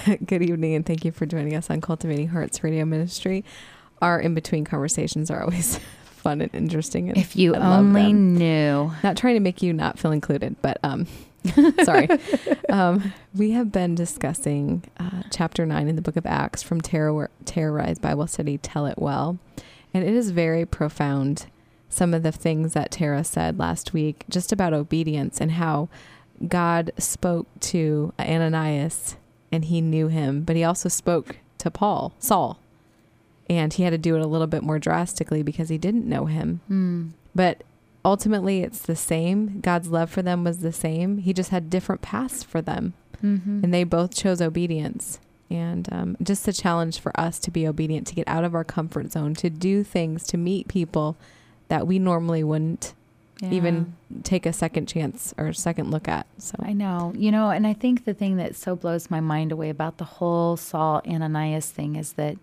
Good evening, and thank you for joining us on Cultivating Hearts Radio Ministry. Our in-between conversations are always fun and interesting. And if you only knew. Not trying to make you not feel included, but sorry. We have been discussing chapter 9 in the book of Acts from Terrorized Bible Study, Tell It Well. And it is very profound, some of the things that Tara said last week, just about obedience and how God spoke to Ananias and he knew him, but he also spoke to Saul, and he had to do it a little bit more drastically because he didn't know him. But ultimately it's the same. God's love for them was the same. He just had different paths for them, and they both chose obedience. And just a challenge for us to be obedient, to get out of our comfort zone, to do things, to meet people that we normally wouldn't even take a second chance or second look at. So I know, and I think the thing that so blows my mind away about the whole Saul Ananias thing is that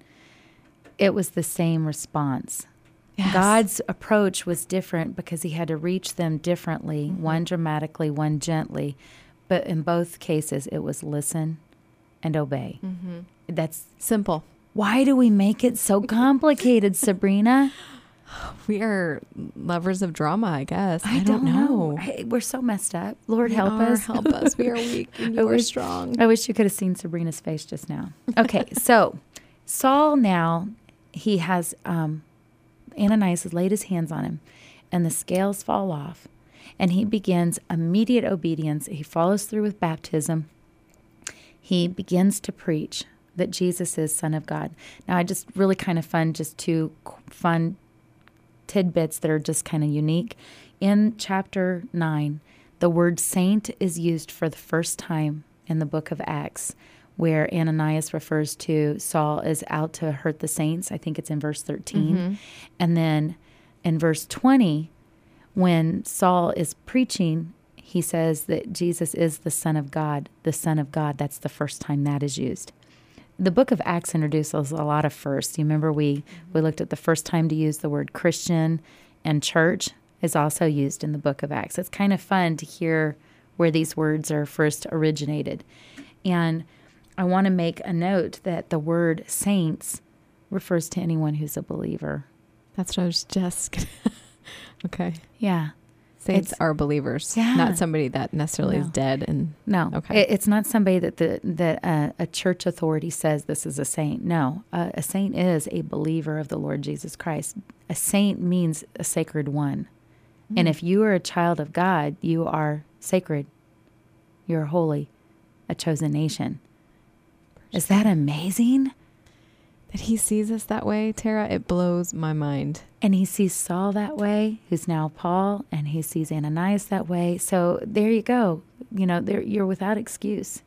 it was the same response. Yes. God's approach was different because he had to reach them differently, one dramatically, one gently. But in both cases, it was listen and obey. That's simple. Why do we make it so complicated, Sabrina? We are lovers of drama, I guess. I don't know. We're so messed up. Lord, help us. Help us. We are weak and you are strong. I wish you could have seen Sabrina's face just now. Okay, so Saul now, he has, Ananias has laid his hands on him, and the scales fall off, and he begins immediate obedience. He follows through with baptism. He begins to preach that Jesus is Son of God. Now, I just really kind of just two fun tidbits that are just kind of unique. In chapter 9, the word saint is used for the first time in the book of Acts, where Ananias refers to Saul as out to hurt the saints. I think it's in verse 13. And then in verse 20, when Saul is preaching, he says that Jesus is the Son of God, the Son of God. That's the first time that is used. The book of Acts introduces a lot of firsts. You remember we looked at the first time to use the word Christian, and church is also used in the book of Acts. It's kind of fun to hear where these words are first originated. And I want to make a note that the word saints refers to anyone who's a believer. That's what I was just okay. Yeah. Saints are believers, not somebody that necessarily is dead. Okay. It's not somebody that a church authority says this is a saint. No, a saint is a believer of the Lord Jesus Christ. A saint means a sacred one. And if you are a child of God, you are sacred. You're holy, a chosen nation. Is that amazing? That he sees us that way, Tara, it blows my mind. And he sees Saul that way, who's now Paul, and he sees Ananias that way. So there you go. You're without excuse.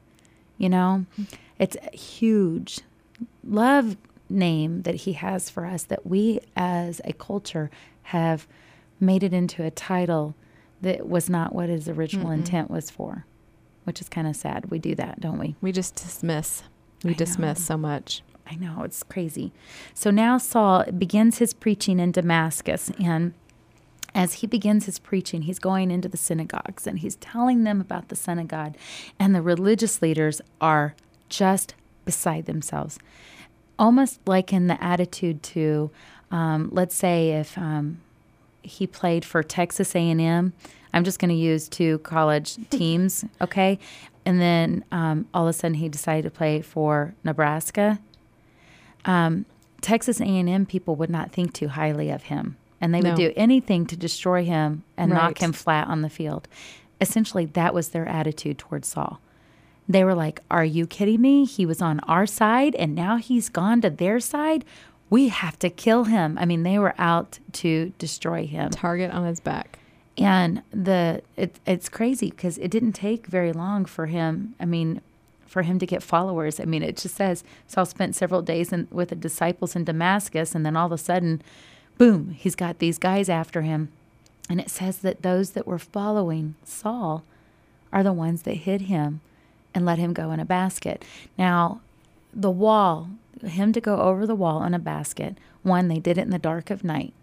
It's a huge love name that he has for us, that we as a culture have made it into a title that was not what his original intent was for, which is kind of sad. We do that, don't we? We just dismiss. We dismiss so much. I know, it's crazy. So now Saul begins his preaching in Damascus, and as he begins his preaching, he's going into the synagogues, and he's telling them about the Son of God, and the religious leaders are just beside themselves, almost like in the attitude to, let's say if he played for Texas A&M, I'm just going to use two college teams, okay? And then all of a sudden he decided to play for Nebraska. Texas A&M people would not think too highly of him, and they would do anything to destroy him and knock him flat on the field. Essentially, that was their attitude towards Saul. They were like, are you kidding me? He was on our side, and now he's gone to their side? We have to kill him. I mean, they were out to destroy him. Target on his back. And it's crazy because it didn't take very long for him. For him to get followers. It just says Saul spent several days with the disciples in Damascus, and then all of a sudden, boom, he's got these guys after him. And it says that those that were following Saul are the ones that hid him and let him go in a basket. Now, the wall, him to go over the wall in a basket, one, they did it in the dark of night.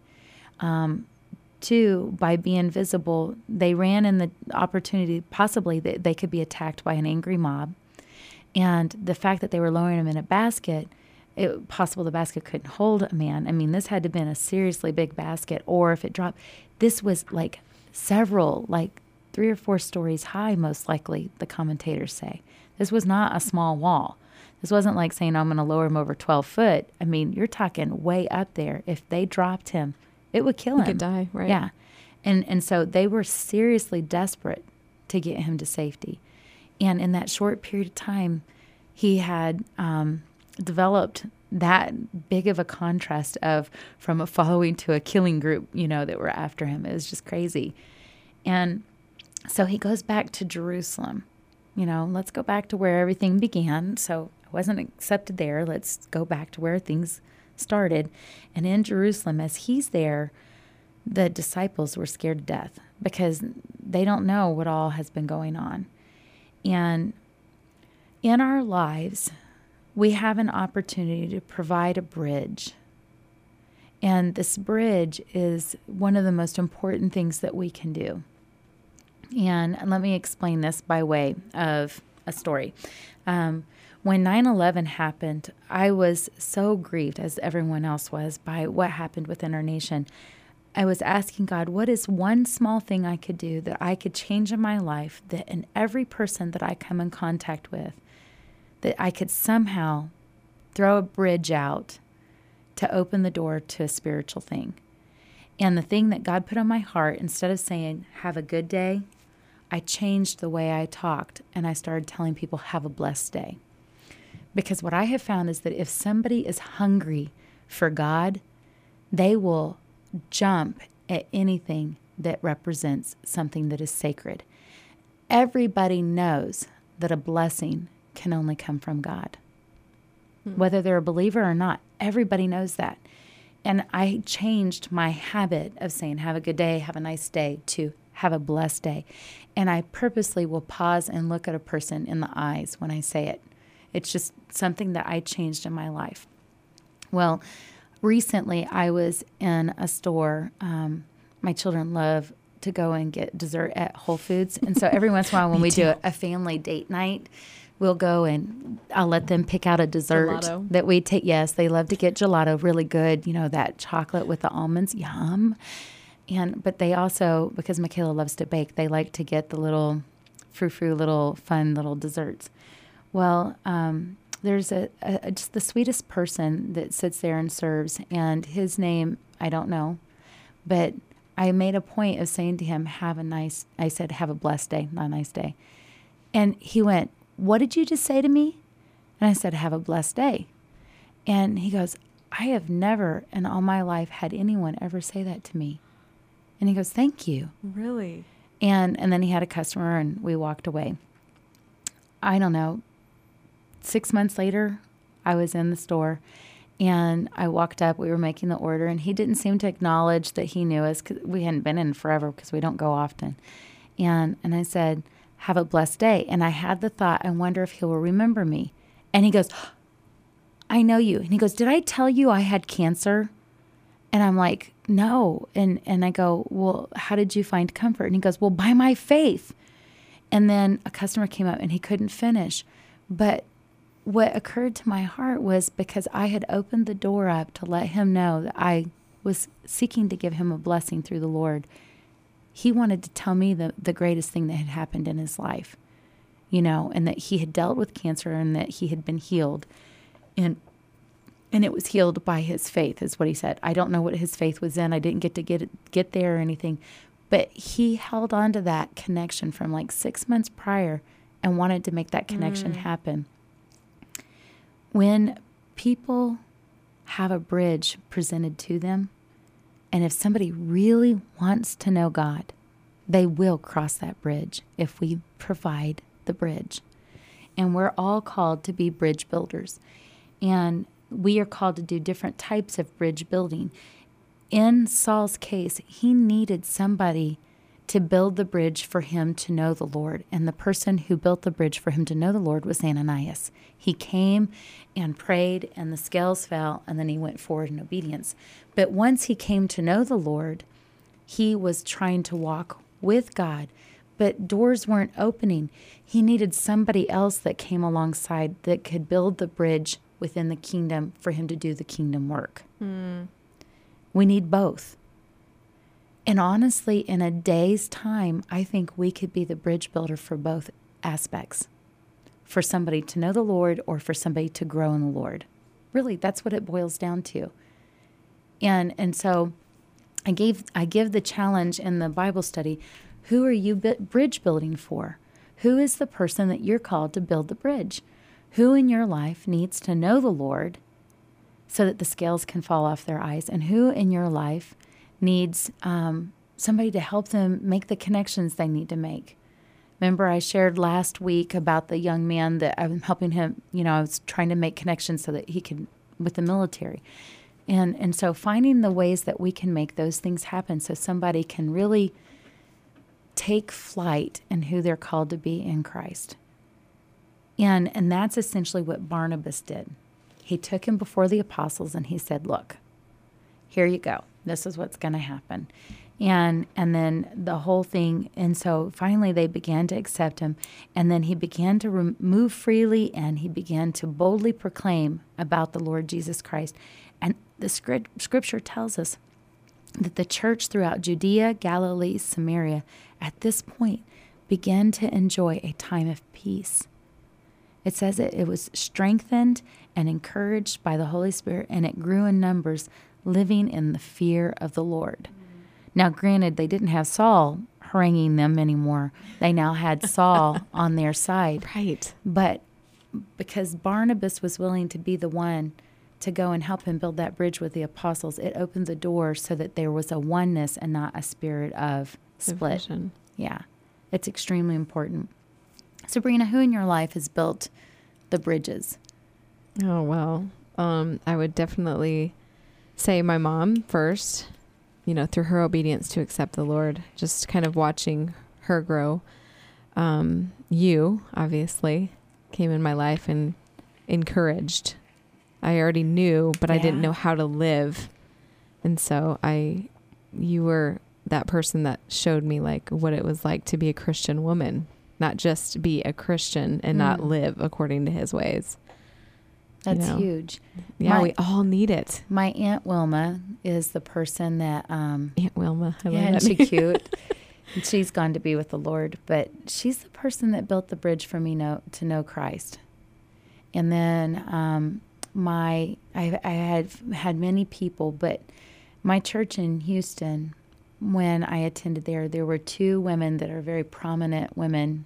Two, by being visible, they ran in the opportunity possibly that they could be attacked by an angry mob. And the fact that they were lowering him in a basket, possible the basket couldn't hold a man. I mean, this had to have been a seriously big basket, or if it dropped, this was like several, like 3 or 4 stories high, most likely, the commentators say. This was not a small wall. This wasn't like saying, I'm going to lower him over 12 foot. I mean, you're talking way up there. If they dropped him, it would kill him. He could die, right? Yeah. And so they were seriously desperate to get him to safety. And in that short period of time, he had developed that big of a contrast from a following to a killing group, that were after him. It was just crazy. And so he goes back to Jerusalem. Let's go back to where everything began. So I wasn't accepted there. Let's go back to where things started. And in Jerusalem, as he's there, the disciples were scared to death because they don't know what all has been going on. And in our lives, we have an opportunity to provide a bridge. And this bridge is one of the most important things that we can do. And let me explain this by way of a story. When 9/11 happened, I was so grieved, as everyone else was, by what happened within our nation. I was asking God, what is one small thing I could do that I could change in my life, that in every person that I come in contact with, that I could somehow throw a bridge out to open the door to a spiritual thing. And the thing that God put on my heart, instead of saying, have a good day, I changed the way I talked, and I started telling people, have a blessed day. Because what I have found is that if somebody is hungry for God, they will jump at anything that represents something that is sacred. Everybody knows that a blessing can only come from God. Whether they're a believer or not, everybody knows that. And I changed my habit of saying, have a good day, have a nice day, to have a blessed day. And I purposely will pause and look at a person in the eyes when I say it. It's just something that I changed in my life. Well, recently I was in a store. My children love to go and get dessert at Whole Foods. And so every once in a while when we do a family date night, we'll go and I'll let them pick out a dessert that we take. Yes, they love to get gelato, really good. That chocolate with the almonds, yum. But they also, because Michaela loves to bake, they like to get the little frou-frou, little fun little desserts. Well, there's just the sweetest person that sits there and serves, and his name, I don't know, but I made a point of saying to him, I said, have a blessed day, not a nice day. And he went, what did you just say to me? And I said, have a blessed day. And he goes, I have never in all my life had anyone ever say that to me. And he goes, thank you. Really? And then he had a customer and we walked away. I don't know. 6 months later, I was in the store and I walked up. We were making the order and he didn't seem to acknowledge that he knew us because we hadn't been in forever because we don't go often. And I said, have a blessed day. And I had the thought, I wonder if he will remember me. And he goes, I know you. And he goes, did I tell you I had cancer? And I'm like, no. And I go, well, how did you find comfort? And he goes, well, by my faith. And then a customer came up and he couldn't finish. But what occurred to my heart was because I had opened the door up to let him know that I was seeking to give him a blessing through the Lord. He wanted to tell me the greatest thing that had happened in his life, and that he had dealt with cancer and that he had been healed. And it was healed by his faith, is what he said. I don't know what his faith was in. I didn't get to get there or anything. But he held on to that connection from like 6 months prior and wanted to make that connection happen. When people have a bridge presented to them, and if somebody really wants to know God, they will cross that bridge if we provide the bridge. And we're all called to be bridge builders. And we are called to do different types of bridge building. In Saul's case, he needed somebody to build the bridge for him to know the Lord. And the person who built the bridge for him to know the Lord was Ananias. He came and prayed, and the scales fell, and then he went forward in obedience. But once he came to know the Lord, he was trying to walk with God, but doors weren't opening. He needed somebody else that came alongside that could build the bridge within the kingdom for him to do the kingdom work. We need both. And honestly, in a day's time, I think we could be the bridge builder for both aspects. For somebody to know the Lord or for somebody to grow in the Lord. Really, that's what it boils down to. And so I give the challenge in the Bible study, who are you bridge building for? Who is the person that you're called to build the bridge? Who in your life needs to know the Lord so that the scales can fall off their eyes? And who in your life needs somebody to help them make the connections they need to make? Remember, I shared last week about the young man that I'm helping him. I was trying to make connections so that he could, with the military. And so finding the ways that we can make those things happen so somebody can really take flight in who they're called to be in Christ. And that's essentially what Barnabas did. He took him before the apostles and he said, look, here you go. This is what's going to happen. And then the whole thing, and so finally they began to accept him, and then he began to move freely, and he began to boldly proclaim about the Lord Jesus Christ. And the scripture tells us that the church throughout Judea, Galilee, Samaria, at this point began to enjoy a time of peace. It says it was strengthened and encouraged by the Holy Spirit, and it grew in numbers, living in the fear of the Lord. Now, granted, they didn't have Saul haranguing them anymore. They now had Saul on their side. Right. But because Barnabas was willing to be the one to go and help him build that bridge with the apostles, it opened the door so that there was a oneness and not a spirit of split. Division. Yeah. It's extremely important. Sabrina, who in your life has built the bridges? Oh, well, I would definitely say my mom first. Through her obedience to accept the Lord, just kind of watching her grow. You, obviously, came in my life and encouraged. I already knew, but I didn't know how to live. And so you were that person that showed me what it was like to be a Christian woman, not just be a Christian and not live according to his ways. That's huge. Yeah, we all need it. My Aunt Wilma is the person that... Aunt Wilma. I love yeah, that. Isn't she cute? She's gone to be with the Lord. But she's the person that built the bridge for me to know Christ. And then I had many people, but my church in Houston, when I attended there were two women that are very prominent women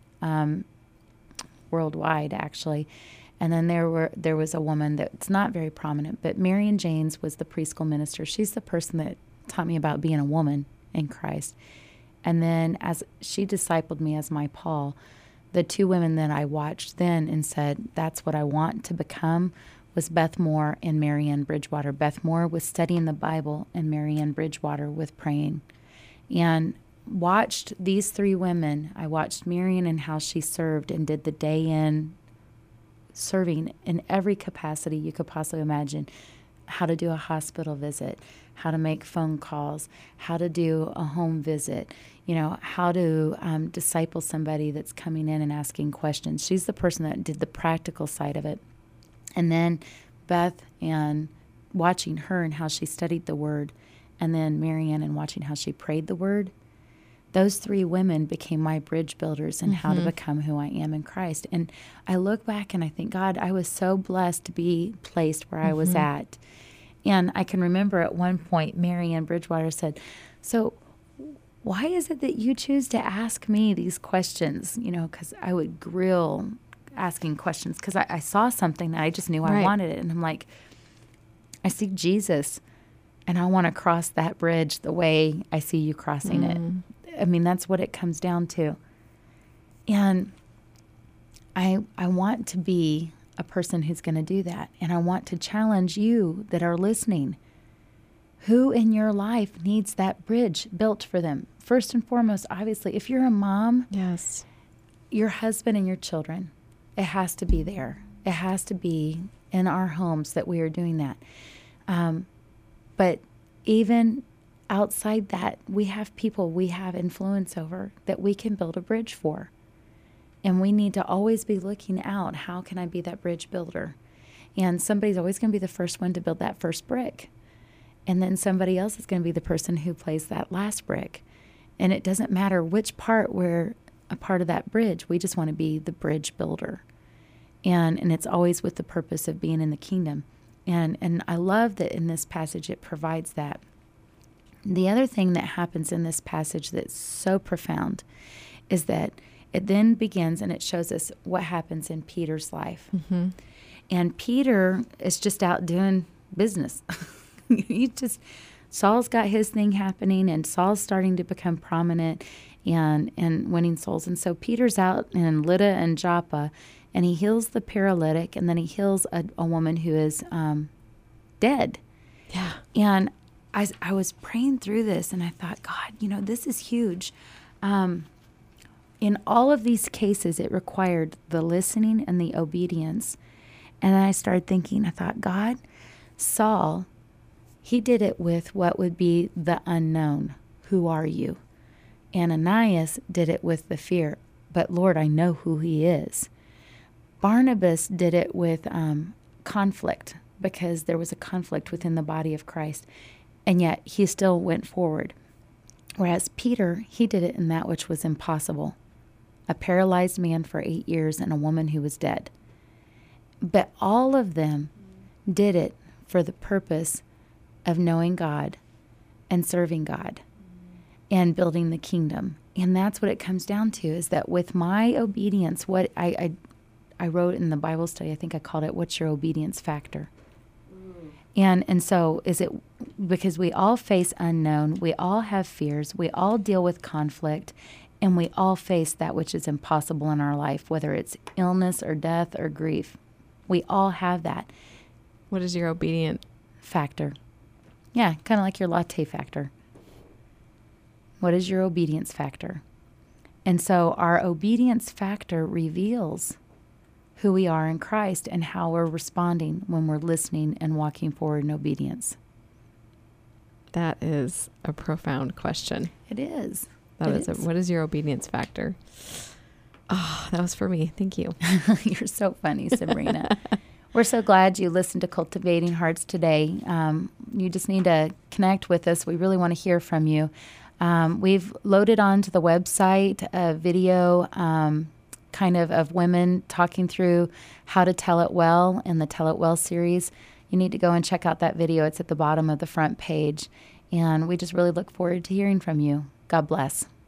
worldwide, actually. And then there was a woman that's not very prominent, but Marion Janes was the preschool minister. She's the person that taught me about being a woman in Christ. And then as she discipled me as my Paul, the two women that I watched then and said, that's what I want to become, was Beth Moore and Marianne Bridgewater. Beth Moore was studying the Bible, and Marianne Bridgewater with praying. And watched these three women. I watched Marianne and how she served and did the day in, serving in every capacity you could possibly imagine. How to do a hospital visit, how to make phone calls, how to do a home visit, how to disciple somebody that's coming in and asking questions. She's the person that did the practical side of it. And then Beth, and watching her and how she studied the Word, and then Marianne and watching how she prayed the Word. Those three women became my bridge builders in how to become who I am in Christ. And I look back and I think, God, I was so blessed to be placed where I was at. And I can remember at one point, Marianne Bridgewater said, so why is it that you choose to ask me these questions? Because I would grill asking questions because I saw something that I just knew I wanted it. And I'm like, I see Jesus and I want to cross that bridge the way I see you crossing it. I mean, that's what it comes down to. And I want to be a person who's going to do that. And I want to challenge you that are listening. Who in your life needs that bridge built for them? First and foremost, obviously, if you're a mom, yes, your husband and your children, it has to be there. It has to be in our homes that we are doing that. But even outside that, we have people we have influence over that we can build a bridge for. And we need to always be looking out, how can I be that bridge builder? And somebody's always going to be the first one to build that first brick. And then somebody else is going to be the person who plays that last brick. And it doesn't matter which part we're a part of that bridge. We just want to be the bridge builder. And it's always with the purpose of being in the kingdom. And I love that in this passage it provides that. The other thing that happens in this passage that's so profound is that it then begins and it shows us what happens in Peter's life. Mm-hmm. And Peter is just out doing business. Saul's got his thing happening, and Saul's starting to become prominent and winning souls. And so Peter's out in Lydda and Joppa, and he heals the paralytic, and then he heals a woman who is dead. Yeah. And I was praying through this, and I thought, God, this is huge. In all of these cases, it required the listening and the obedience. And then I started thinking, I thought, God, Saul, he did it with what would be the unknown. Who are you? Ananias did it with the fear. But Lord, I know who he is. Barnabas did it with conflict, because there was a conflict within the body of Christ. And yet he still went forward. Whereas Peter, he did it in that which was impossible. A paralyzed man for 8 years and a woman who was dead. But all of them did it for the purpose of knowing God and serving God and building the kingdom. And that's what it comes down to, is that with my obedience, what I wrote in the Bible study, I think I called it, what's your obedience factor? And so is it, because we all face unknown, we all have fears, we all deal with conflict, and we all face that which is impossible in our life, whether it's illness or death or grief. We all have that. What is your obedient factor? Yeah, kind of like your latte factor. What is your obedience factor? And so our obedience factor reveals who we are in Christ and how we're responding when we're listening and walking forward in obedience. That is a profound question. It is. What is your obedience factor? Oh, that was for me. Thank you. You're so funny, Sabrina. We're so glad you listened to Cultivating Hearts today. You just need to connect with us. We really want to hear from you. We've loaded onto the website a video of women talking through how to tell it well in the Tell It Well series. You need to go and check out that video. It's at the bottom of the front page. And we just really look forward to hearing from you. God bless.